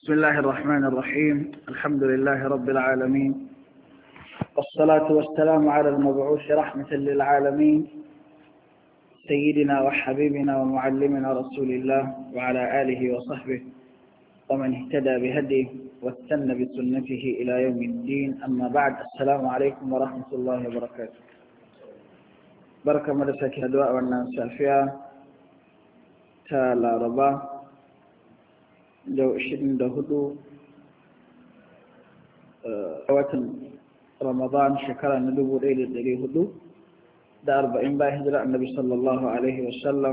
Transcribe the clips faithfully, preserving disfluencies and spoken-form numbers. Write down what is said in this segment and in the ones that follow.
بسم الله الرحمن الرحيم. الحمد لله رب العالمين، والصلاة والسلام على المبعوث رحمة للعالمين سيدنا وحبيبنا ومعلمنا رسول الله وعلى آله وصحبه ومن اهتدى بهديه واستنى بسنته إلى يوم الدين. أما بعد، السلام عليكم ورحمة الله وبركاته. بركة مدرسة الدواء والناس فيها تالا ربا لو إشدن دهدو واتن رمضان شكرا ندوب ليلة دلي هدو دا أربعين با هجرة النبي صلى الله عليه وسلم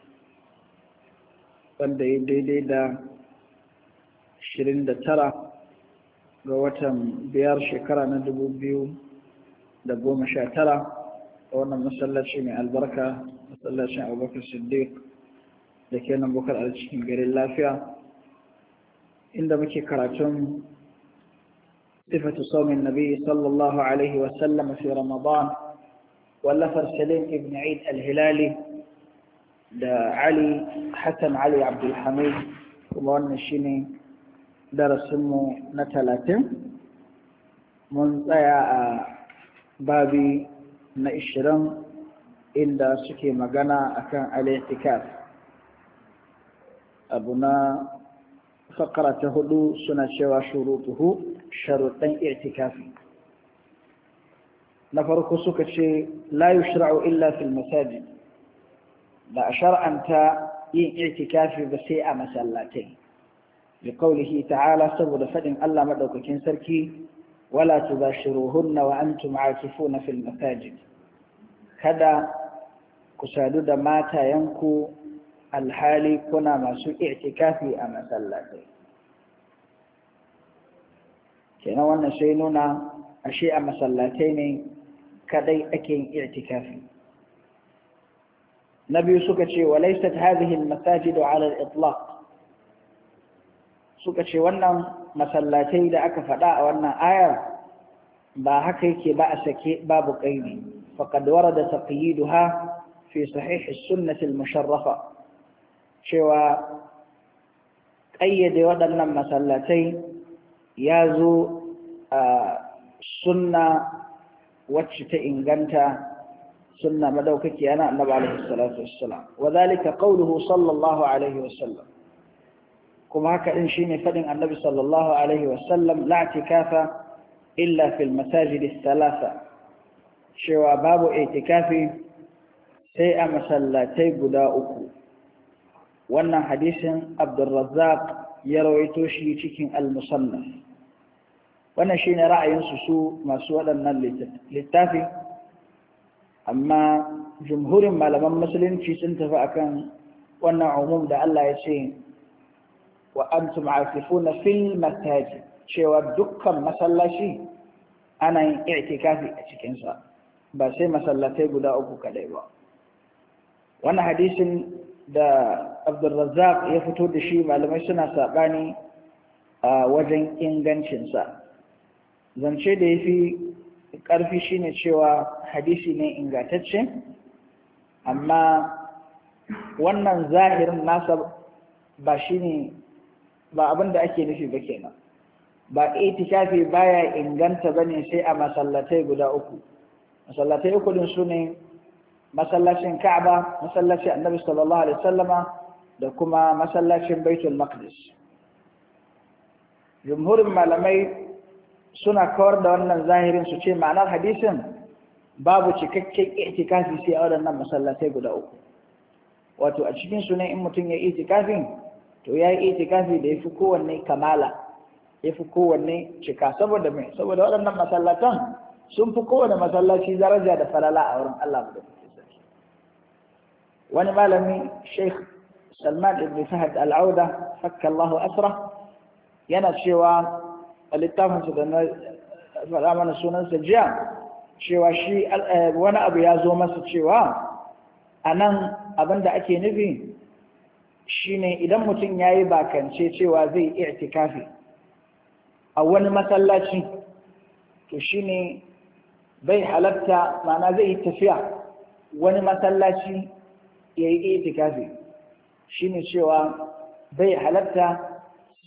wanda ya daidai da ashirin da tara ga watan biyar shekara na dubu biyu da goma sha tara a wannan masallaci mai albarka, masallacin Abubakar Siddiq da ke nan Bukar a cikin garin Lafiya, inda muke karatun sifatu saumin nabi sallallahu alaihi wasallam fi Ramadan wallafar Salim ibn Eid al-Hilali da Ali Hassan Ali Abdulhamid, kuma wannan shine darasinmu na talatin. Mun tsaya a babi na ishirin inda suke magana akan al-i'tikaf. abu na fakara ta hudu suna cewa shurutuhu, sharuɗan i'tikafi. na farko suka ce la yushra'u illa fil masajid, da a shar'anta yin i'tikafi ba sai a masallatai, bi qawlihi ta'ala, saboda fadin Allah madaukakin sarki, wala tubashiruhunna wa antum aakifuna fil masajid, kada ku sadu da matayanku alhali kuna masu i'tikafi a masallatai. kenan wannan sai nuna ashe a masallatai ne kadai ake yin i'tikafi. na biyu suka ce wa laysat hadhihi almasajid ala al-itlaq, suka ce wannan masallatai da aka faɗa a wannan ayar ba haka yake ba a sake babu qaidi. faqad warada taqyiduha fi sahih as-sunnah al-musharrafa, cewa ƙayyade waɗannan masallatai ya zo a sunna wacce ta inganta, sunna madaukaki yana annabi alaihi salatu wassalam. wa dhalika qawluhu sallallahu alaihi wasallam, kuma haka din shine fadin annabi sallallahu alaihi wasallam, la i'tikafa illa fil masajid ath-thalatha, cewa babu i'tikafi sai a masallatai guda uku. wannan hadisin Abdurrazzaq ya rawaito shi cikin al-Musannaf. wannan shine ra'ayin su su masu waɗannan littafi, amma jumhurin malaman musulunci sun tafi akan wannan umum da Allah ya ce wa antum aakifuna fil masajid, cewa dukkan masallaci ana yin i'tikafi a cikin sa, ba sai masallatai guda uku kadai ba. wannan hadisin da Abdurrazzaq ya fito da shi malamai suna saɓani a wajen ingancinsa. zance da ya fi ƙarfi shine cewa hadisi ne ingantacce, amma wannan zahirin nasa ba shine ba abin da ake nufi ba kenan. ba itikafi baya inganta bane sai a masallatai guda uku. masallatai uku din su ne masallacin Ka'aba, masallacin Annabi sallallahu alaihi wasallama, da kuma masallacin Baitul Maqdis. jumhurin malamai suna kawar da wannan zahirin, su ce ma'anar hadisin babu cikakken i'tikafi sai a waɗannan masallatai guda uku. wato a cikin su ne in mutum ya i'tikafin, to ya yi i'tikafi da ya fi kowanne kamala, ya fi kowanne cika. saboda mai saboda waɗannan masallatan sun fi kowane masallaci daraja da falala a wurin Allah da wani malami Sheikh Salman ibn Fahd al-Auda fakka Allahu asra yana cewa a littafinsa da na faɗa mana sunansa jiya, cewa shi wani abu ya zo masa cewa a nan abin da ake nufi shine idan mutum ya yi bakance cewa zai i'tikafi a wani masallaci, to shine bai halatta, ma'ana zai yi tafiya wani masallaci ya yi itikafi, shine cewa bai halatta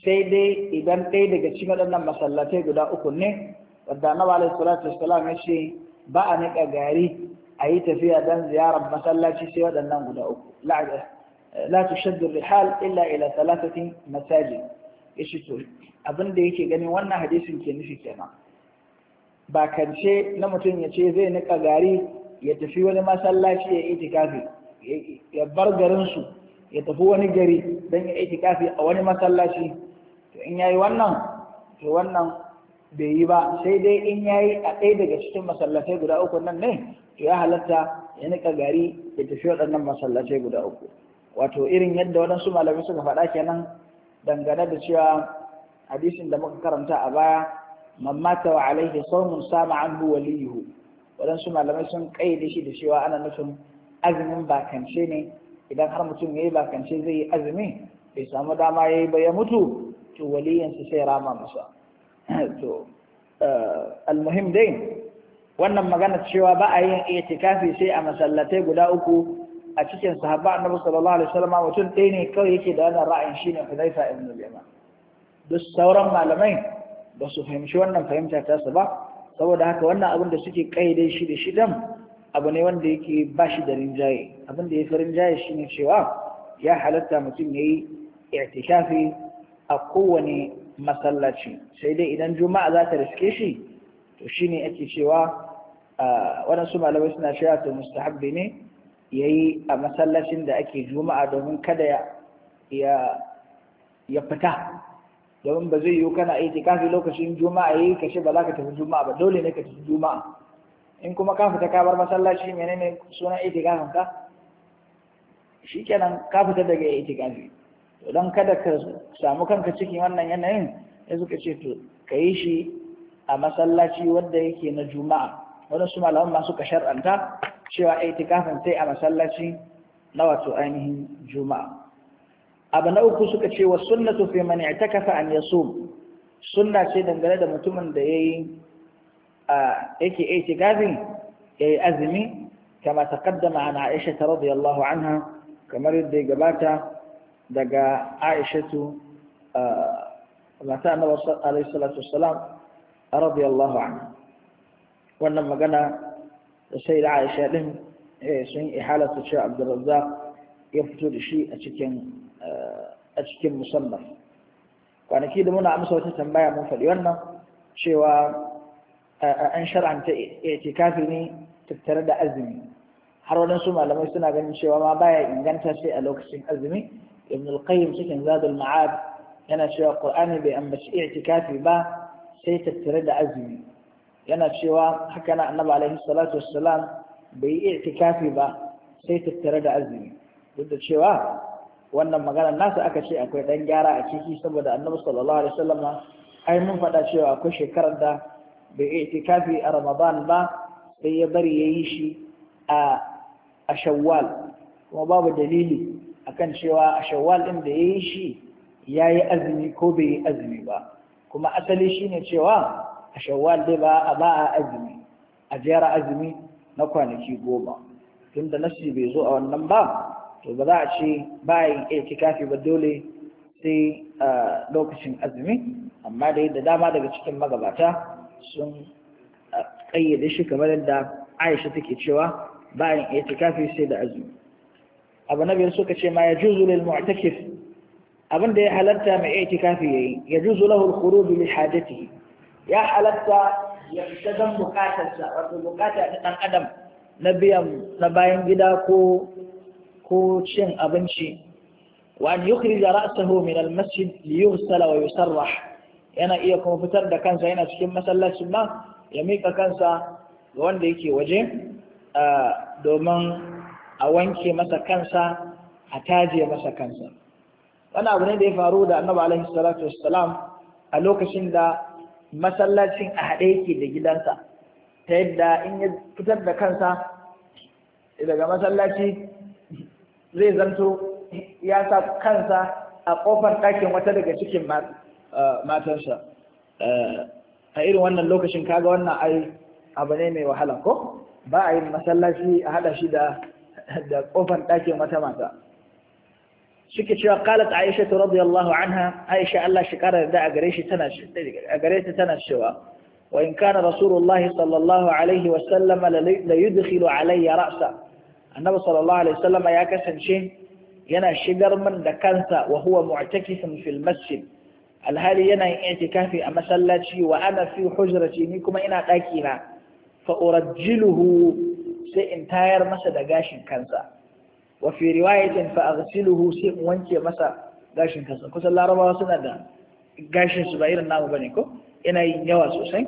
sai dai idan ɗaya daga cikin waɗannan masallatai guda uku ne wadda annabi alaihi salatu wassalam ya ce ba a niƙa gari a yi tafiya don ziyarar masallaci sai waɗannan guda uku la tushaddu rihal illa ila thalathati masajid yace to abin da yake ganin wannan hadisin ke nufi kenan ba kance na mutum ya ce zai niƙa gari ya tafi wani masallaci ya itikafi ya bar garinsu ya tafi wani gari don ya itikafi a wani masallaci to in yayi wannan to wannan bai yi ba sai dai in yayi a ɗaya daga cikin masallatai guda uku nan ne to ya halatta ya niƙa gari ya tafi waɗannan masallatai guda uku wato irin yadda waɗansu malamai suka faɗa kenan dangane da cewa hadisin da muka karanta a baya man mata wa alaihi sawmun sama anhu waliyuhu waɗansu malamai sun ƙayyade shi da cewa ana nufin azumin bakance ne idan har mutum ya yi bakance zai yi azumi bai samu dama ya yi ba ya mutu to waliyansa sai rama masa to almuhim dai wannan magana cewa ba a yin itikafi sai a masallatai guda uku a cikin sahaba annabi sallallahu alaihi wasallam mutum ɗaya ne kawai yake da wannan ra'ayin shine Hudayfa ibn al-Yaman duk sauran malamai ba su fahimci wannan fahimta ta su ba saboda haka wannan abin da suke kaide shi da shidan abu ne wanda yake ba shi da rinjaye abin da ya fi rinjaye shine cewa ya halatta mutum ya yi i'tikafi a kowane masallaci sai dai idan juma'a za ta riske shi to shine ake cewa waɗansu malamai suna cewa to mustahabbi ne ya yi a masallacin da ake juma'a domin kada ya ya fita domin ba zai yiwu kana itikafi lokacin juma'a yayi kashe ba za ka tafi juma'a ba dole ne ka tafi juma'a in kuma ka fita ka bar masallaci menene sunan itikafin ka shikenan ka fita daga itikafi to don kada ka samu kanka cikin wannan yanayin ya suka ce to ka yi shi a masallaci wanda yake na juma'a wadansu malaman ma suka shar'anta cewa itikafin sai a masallaci na wato ainihin juma'a abu na uku suka ce wa sunnatu fi man i'takafa an yasum sunna ce dangane da mutumin da yayi yake itikafi yayi azumi kama taqaddama an Aisha radhiyallahu anha kamar yadda ya gabata daga Aisha mata Annabi sallallahu alaihi wasallam radhiyallahu anha wannan magana da sai da Aisha din sun ihalatu cewa Abdurrazzaq ya fito da shi a cikin a cikin musannaf kwanaki da muna amsa wata tambaya mun faɗi wannan cewa an shar'anta itikafi ne tattare da azumi har waɗansu malamai suna ganin cewa ma baya inganta sai a lokacin azumi ibn al-qayyim cikin zadul ma'ad yana cewa qur'ani bai ambaci itikafi ba sai tattare da azumi yana cewa haka na annabi alaihi salatu wassalam bai yi itikafi ba sai tattare da azumi duk da cewa wannan maganar nasa aka ce akwai dan gyara a ciki saboda annabi sallallahu alaihi wasallam ai mun faɗa cewa akwai shekarar da bai yi itikafi a ramadan ba sai ya bari yayi shi a a shawwal kuma babu dalili akan cewa a shawwal din da yayi shi yayi azumi ko bai yi azumi ba kuma asali shine cewa a shawwal dai ba a ba a azumi a jera azumi na kwanaki goma tunda nasi bai zo a wannan ba to ba za a ce ba yin itikafi ba dole sai a lokacin azumi amma dai da dama daga cikin magabata sun kayyade shi kamar yadda Aisha take cewa ba yin itikafi sai da azumi abu na biyar suka ce ma ya juzu lil mu'takif abin da ya halatta mai itikafi yayi ya juzu lahu al-khuruj li hajatihi ya halatta ya fita don bukatarsa wato bukata ta ɗan adam na biyan na bayan gida ko ko cin abinci wa an yukhrija ra'sahu min al-masjid li yughsala wa yusarrah yana iya kuma fitar da kansa yana cikin masallacin ma ya mika kansa ga wanda yake waje domin a wanke masa kansa a taje masa kansa wani abu ne da ya faru da annabi alaihi salatu wassalam a lokacin da masallacin a haɗe yake da gidansa ta yadda in ya fitar da kansa daga masallaci zai zanto ya sa kansa a ƙofar ɗakin wata daga cikin matansa a irin wannan lokacin kaga wannan ai abu ne mai wahala ko ba a yin masallaci a haɗa shi da ƙofar ɗakin wata mata suke cewa qalat Aisha radiyallahu anha Aisha Allah shi kara da a gare shi tana a gare ta tana cewa wa in kana rasulullahi sallallahu alaihi wa sallam la yudkhilu alayya ra'sa annabi sallallahu alaihi wa sallam ya kasance yana shigar min da kansa wa huwa mu'takifun fil masjid alhali yana yin i'tikafi a masallaci wa ana fi hujrati ni kuma ina daki na fa urajjiluhu sai in tayar masa da gashin kansa وفي رواية فأغسله سيء وانكي مسا قاشن كسا كسا الله ربا وصنا دا قاشن سبعير النام بنيكو إنا ينواس وسين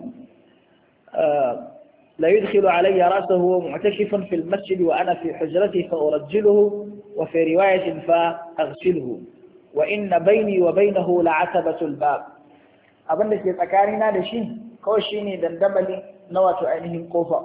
آه لا يدخل علي رأسه معتكفا في المسجد وأنا في حجرتي فأرجله وفي رواية فأغسله وإن بيني وبينه لعتبة الباب أبن لك يتكارينا لشين كوشيني دندملي نوات عينهم قوفا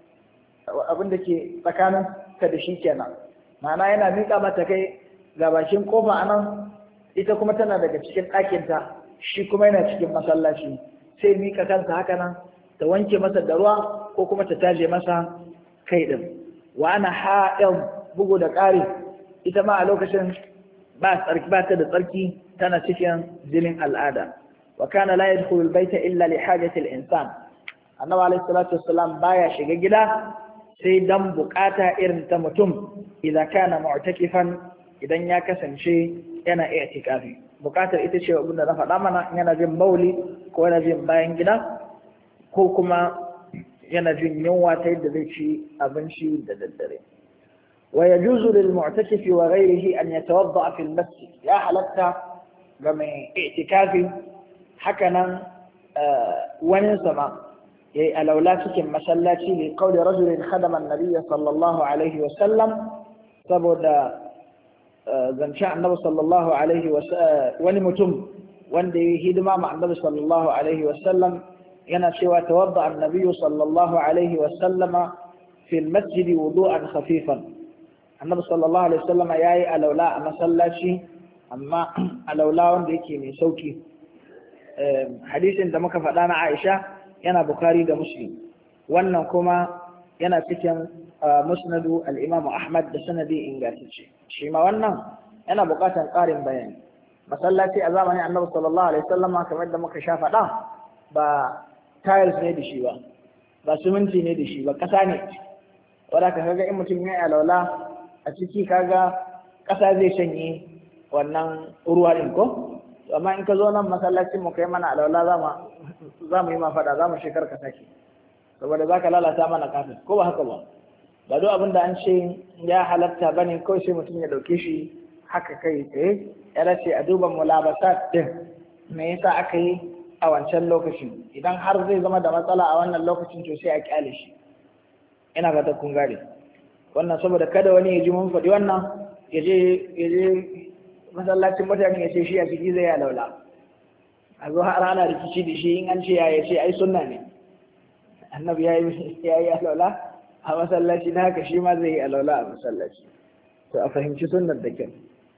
أبن لك يتكارن كدشي كنا ma'ana yana miƙa mata kai ga bakin kofa a nan ita kuma tana daga cikin ɗakinta shi kuma yana cikin masallaci sai miƙa kansa haka nan ta wanke masa da ruwa ko kuma ta taje masa kai ɗin wa ana ha'il bugu da ƙari ita ma a lokacin ba tsarki ba ta da tsarki tana cikin jinin al'ada wa kana la yadkhulu al-bayta illa li hajati al-insan annabi alayhi salatu wassalam baya shiga gida sai dan bukata irin ta mutum idan kana mu'takifan idan ya kasance yana i'tikafi bukatar ita ce abin da na faɗa mana yana jin bauli ko yana jin bayan gida ko kuma yana jin yunwa ta yadda zai ci abinci da daddare wa yajuzu lil mu'takifi wa ghayrihi an yatawadda fi al-masjid ya halatta ga mai i'tikafi haka nan wani sama yayi alaula cikin masallaci li qawli rajulin khadama an-nabiy sallallahu alaihi wa sallam saboda zance annabi sallallahu alaihi wa wani mutum wanda yayi hidima ma annabi sallallahu alaihi wa sallam yana cewa tawadda an-nabiy sallallahu alaihi wa sallama fi al-masjid wudu'an khafifan annabi sallallahu alaihi wa sallama yayi alaula a masallaci amma alaula wanda yake mai sauki hadisin da muka faɗa na Aisha yana Bukhari da Muslim wannan kuma yana cikin musnadu al-Imam Ahmad da sanadi ingantacce shi ma wannan yana buƙatar ƙarin bayani masallaci a zamanin Annabi sallallahu alaihi wasallam kamar da muka sha faɗa ba tiles ne da shi ba ba siminti ne da shi ba ƙasa ne wanda ka kaga in mutum ya yi alwala a ciki kaga ƙasa zai shanye wannan ruwa din ko amma in ka zo nan masallacin mu kai mana alwala zama za mu yi ma faɗa za mu shekar ka sake saboda za ka lalata mana kafin ko ba haka ba ba duk abin da an ce ya halatta ba ne kawai sai mutum ya ɗauke shi haka kai tsaye ya race a duba mulabasat din me yasa aka yi a wancan lokacin idan har zai zama da matsala a wannan lokacin to sai a kyale shi ina ga ta kun gare wannan saboda kada wani ya ji mun faɗi wannan ya je ya je masallacin mutane ya ce shi a ciki zai ya laula a zo har ana rikici da shi in an ce ya ce ai sunna ne annabi ya yi alaula a masallaci na haka shi ma zai yi alaula a masallaci to a fahimci sunnar da kyau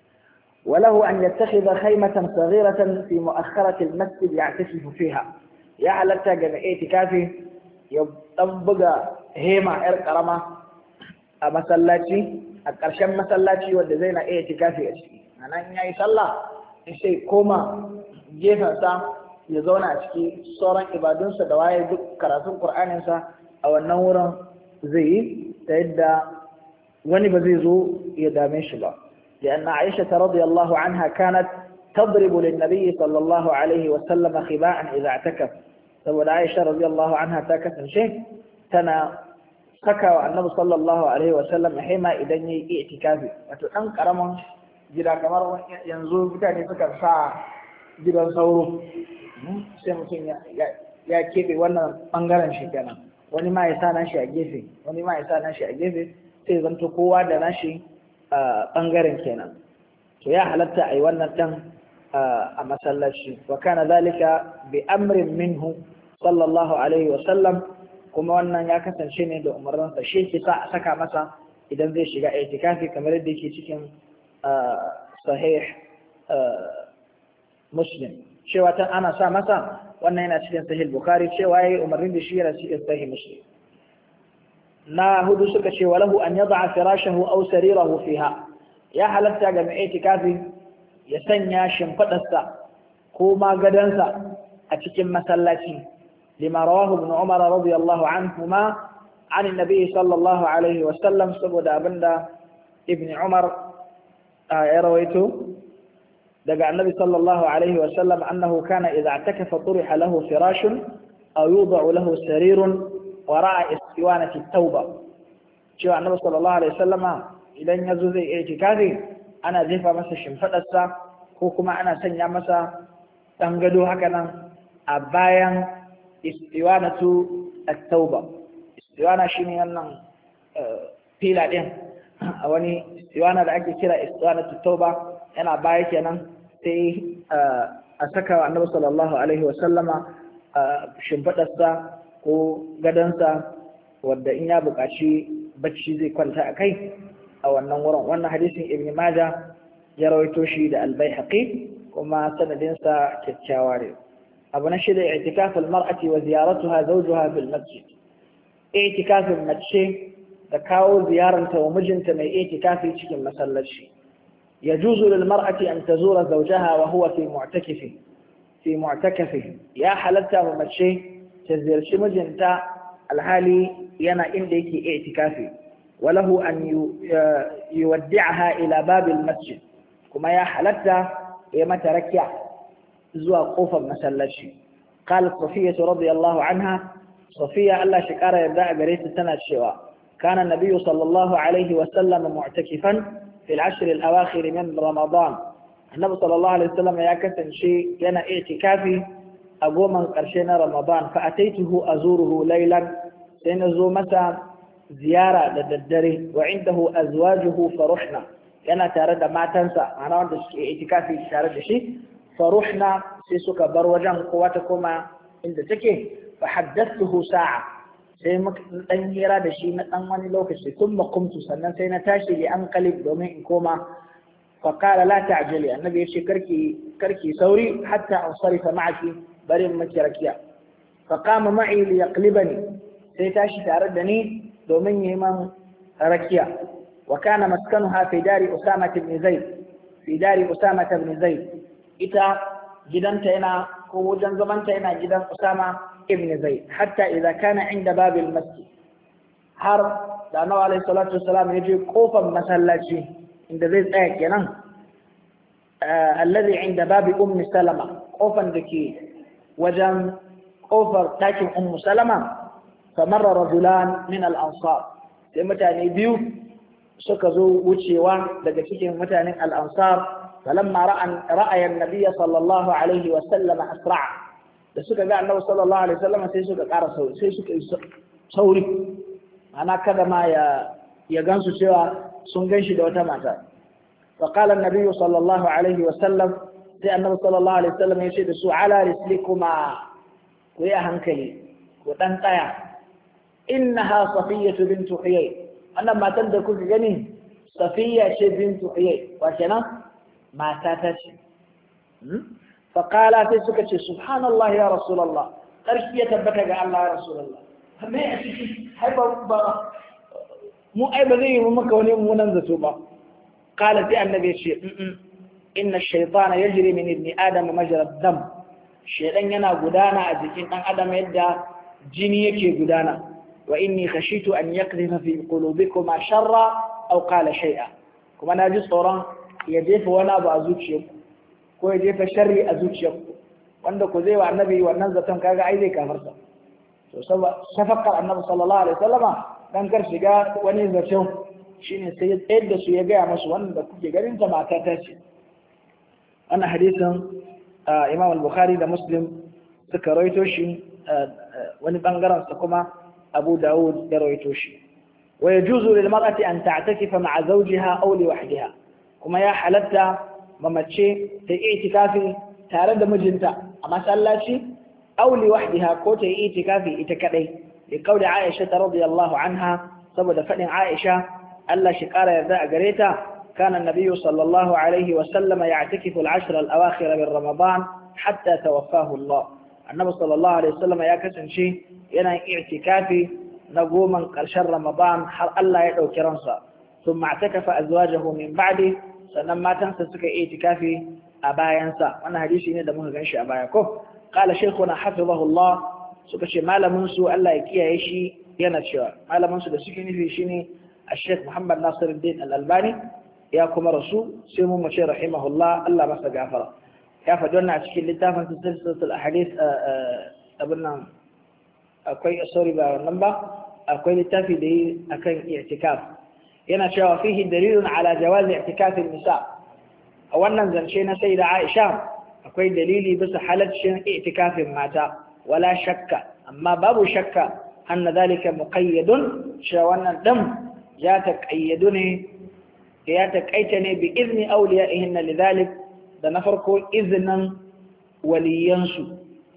وله أن يتخذ خيمة صغيرة في مؤخرة المسجد يعتكف فيها يا حلتا جمعية كافي يطبق هيمة إرقرمة مسلاتي القرشم مسلاتي ودزينا اعتكافي أشي أنا إن يصلى إشي كوما gefensa ya zauna a ciki sauran ibadunsa da waye duk karatun ƙur'aninsa a wannan wurin zai yi ta yadda wani ba zai zo ya dame shi ba لأن عائشة رضي الله عنها كانت تضرب للنبي صلى الله عليه وسلم خباء إذا اعتكف saboda Aisha radiyallahu anha ta kasance tana sakawa annabi sallallahu alaihi wasallam hima idan yayi itikafi wato dan karaman gida kamar yanzu mutane suka sa gidan sauro sai mutum ya keɓe wannan ɓangaren shi kenan wani ma ya sa nashi a gefe wani ma ya sa nashi a gefe sai zanto kowa da nashi ɓangaren kenan to ya halatta a yi wannan ɗan a masallaci wa kana zalika bi amrin minhu sallallahu alaihi wa sallam kuma wannan ya kasance ne da umarninsa shi ke sa a saka masa idan zai shiga itikafi kamar yadda yake cikin sahih muslim cewa tan ana sa masa wannan yana cikin sahih bukhari cewa yayi umarnin da shi yana cikin sahih muslim na hudu suka ce walahu an yad'a firashahu aw sarirahu fiha ya halatta ga mai itikafi ya sanya shimfidarsa ko ma gadansa a cikin masallaci lima rawahu ibn Umar radiyallahu anhuma عن النبي صلى الله عليه وسلم سبود أبندا ابن عمر يرويته دقى النبي صلى الله عليه وسلم أنه كان إذا اعتكف طرح له فراش أو يوضع له سرير وراء استوانة التوبة شو النبي صلى الله عليه وسلم إذا يزوز اعتكافي أنا زيفا مسا شنفت السا كوكما أنا سنيا مسا تنقدو هكذا أبايا استوانة التوبة istiwana shi ne wannan fila ɗin a wani istiwana da ake kira istiwana tauba yana baya kenan sai a saka wa annabi sallallahu alaihi wasallama shimfiɗarsa ko gadansa wadda in ya buƙaci bacci zai kwanta a kai a wannan wurin wannan hadisin ibn majah ya rawaito shi da al-baihaqi kuma sanadinsa kyakkyawa ne abu na shida i'tikaful mar'ati wa ziyaratuha zawjuha fil masjid itikafin mace da kawo ziyaranta wa mijinta mai itikafi cikin masallaci yajuzu lil mar'ati an tazura zawjaha wa huwa fi mu'takifi fi mu'takafi ya halatta wa mace ta ziyarci mijinta alhali yana inda yake itikafi walahu an yuwaddi'aha ila babil masjid kuma ya halatta ya mata rakiya zuwa kofar masallaci قالت صفية رضي الله عنها صفية الله شكارة يبدأ قريت سنة الشواء كان النبي صلى الله عليه وسلم معتكفا في العشر الأواخر من رمضان النبي صلى الله عليه وسلم يكسن شيء كان اعتكافي أقوما قرشنا رمضان فأتيته أزوره ليلا سينزو مسا زيارة للدري وعنده أزواجه فرحنا كان تارد ما تنسى أنا عندك اعتكافي تارد شيء فرحنا سيسوك بروجا قواتكما عند تكي فحدثته ساعة سيمك تنهيرا دشي نتنواني لوكشي ثم قمت سنن سينتاشي لأنقلب دومين كوما فقال لا تعجلي النبي يشي كركي, كركي سوري حتى أنصرف معك بريم مكي ركيا فقام معي ليقلبني سيتاشي تاردني دومين يمن ركيا وكان مسكنها في دار أسامة بن زيد في دار أسامة بن زيد إتا جدن تينا كو جنزمان تينا جدن أسامة ابن زيد حتى إذا كان عند باب المسجد har da annabi alaihi salatu wassalam ya je kofar masallaci inda zai tsaya kenan alladhi inda babi ummi salama kofar dake wajen kofar takin ummu salama famarra rajulan min al-ansar sai mutane biyu suka zo wucewa daga cikin mutanen al-ansar falamma ra'a ra'aya an-nabiy sallallahu alaihi wasallam asra'a da suka ga annabi sallallahu alaihi wasallam sai suka ƙara sauri sai suka sauri ana kada ma ya ya gansu cewa sun ganshi da wata mata fa qala an-nabi sallallahu alaihi wasallam sai annabi sallallahu alaihi wasallam ya ce da su ala rislikuma ku yi hankali ku dan tsaya innaha safiyatu bint huyay wannan matan da kuka gani safiya ce bint huyay wa kenan mata ta ce فقال تسكت سبحان الله يا رسول الله تركية تبتك الله يا رسول الله ما يأتي حيبا مو أي بذي ممكوني مننزة با قالت يا النبي شيء إن الشيطان يجري من ابن آدم مجرى الدم الشيطان ينا قدانا أذكين أن آدم يدى جنيك قدانا وإني خشيت أن يقذف في قلوبكما شرا أو قال شيئا كما ناجي صورا يجيف وانا بأزوك شيء ko ya jefa sharri a zuciyarku wanda ku zai wa annabi wannan zaton kaga ai zai kafarta to safakar annabi sallallahu alaihi wasallama dan kar shiga wani zaton shine sai ya tsayar da su ya gaya musu wanda kuke ganin ta mata ta ce wannan hadisin Imam al-Bukhari da Muslim suka rawaito shi wani bangaren sa kuma Abu Dawud ya rawaito shi wa yajuzu lil mar'ati an ta'takifa ma'a zawjiha aw li wahdiha kuma ya halatta mamace ta yi itikafi tare da mijinta a masallaci auli wahdiha ko ta yi itikafi ita kadai da kauli Aisha radiyallahu anha saboda fadin Aisha Allah shi kara yarda a gare ta kana nabiyyu sallallahu alaihi wa sallam ya'takifu al-ashr al-awakhir min ramadan hatta tawaffahu Allah annabi sallallahu alaihi wa sallam ya kasance yana itikafi na goman karshen ramadan har Allah ya dauki ransa ثم اعتكف أزواجه من بعده sannan matansa suka yi itikafi a bayansa. Wannan hadisi ne da muka ganshi a baya ko. Qala shaykhuna hafizahullah, suka ce malamin su Allah ya kiyaye shi yana cewa malamin su da suke nufi shine Sheikh Muhammad Nasiruddin Al-Albani, ya kuma rasu sai mu mace rahimahullah, Allah masa gafara. Ya faɗi wannan a cikin littafin silsilatul ahadith abin nan akwai sorry ba wannan ba akwai littafi da yi akan i'tikaf, yana cewa fihi dalilun ala jawaz i'tikaf an-nisa. a wannan zance na sayyida Aisha akwai dalili bisa halaccin i'tikafin mata, wala shakka, amma babu shakka anna dhalika muqayyadun, cewa wannan dan ya taqayyadu ne ya taqaita ne bi izni awliya'ihinna lidhalik, da na farko izinin waliyansu,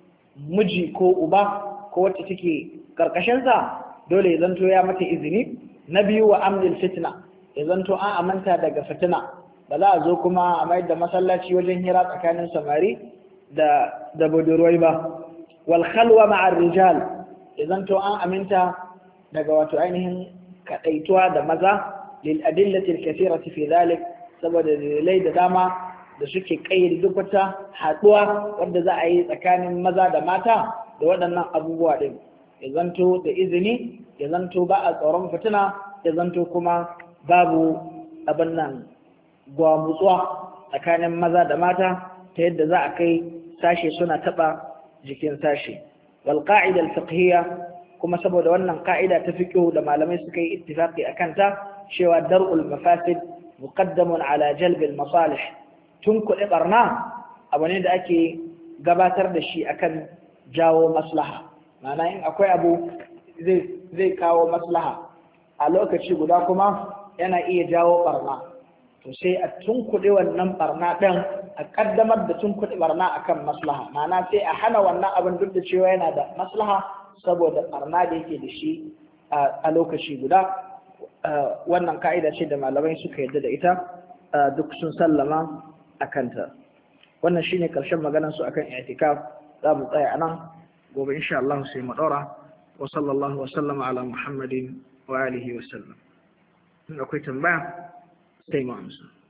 miji ko uba ko wacce take karkashin sa dole ya zanto ya mata izini. Na biyu wa amnil fitna, ya zanto an amanta daga fitina, ba za a zo kuma a mayar da masallaci wajen hira tsakanin samari da da budurwai ba. Wal khalwa ma'ar rijal, ya zanto an aminta daga wato ainihin kadaituwa da maza, lil adillati al kathirati fi dhalik, saboda dalilai da dama da suke kayyade duk wata haduwa wanda za a yi tsakanin maza da mata da waɗannan abubuwa din. Ya zanto da izini, ya zanto ba a tsoron fitina, ya zanto kuma babu abin nan gwamutsuwa tsakanin maza da mata ta yadda za a kai sashe suna taɓa jikin sashe. Wal qa'ida al fiqhiyya, kuma saboda wannan ka'ida ta fiqh da malamai suka yi ittifaqi akan ta, cewa dar'ul mafasid muqaddamun ala jalb al masalih, tun kuɗi barna abu ne da ake gabatar da shi akan jawo maslaha. Ma'ana in akwai abu zai kawo maslaha a lokaci guda kuma yana iya jawo barna, to sai a tunkuɗe wannan barna ɗin, a ƙaddamar da tunkuɗe barna akan maslaha. Ma'ana sai a hana wannan abin duk da cewa yana da maslaha saboda barna da yake da shi a lokaci guda. Wannan ka'ida ce da malamai suka yarda da ita, duk sun sallama a kanta. Wannan shine ƙarshen maganar su akan i'tikaf. Za mu tsaya a nan, gobe insha Allah sai mu ɗora. Wa sallallahu wa sallama ala Muhammadin wa alihi wa sallam. In akwai tambaya sai mu amsa.